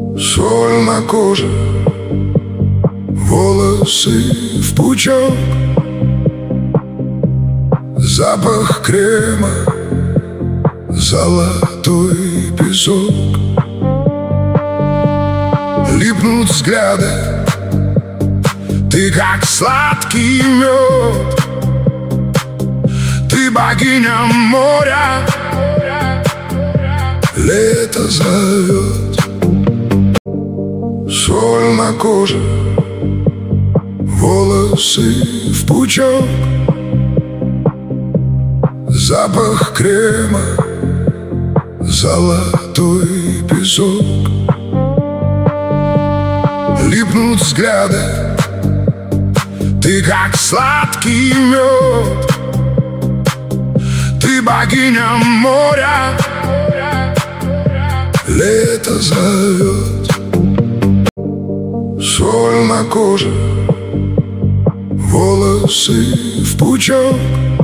Соль на коже, волосы в пучок, запах крема, золотой песок. Липнут взгляды, ты как сладкий мед, ты богиня моря, лето зовет. Соль на коже, волосы в пучок, запах крема, золотой песок. Липнут взгляды, ты как сладкий мед, ты богиня моря, лето зовет. Соль на коже, волосы в пучок,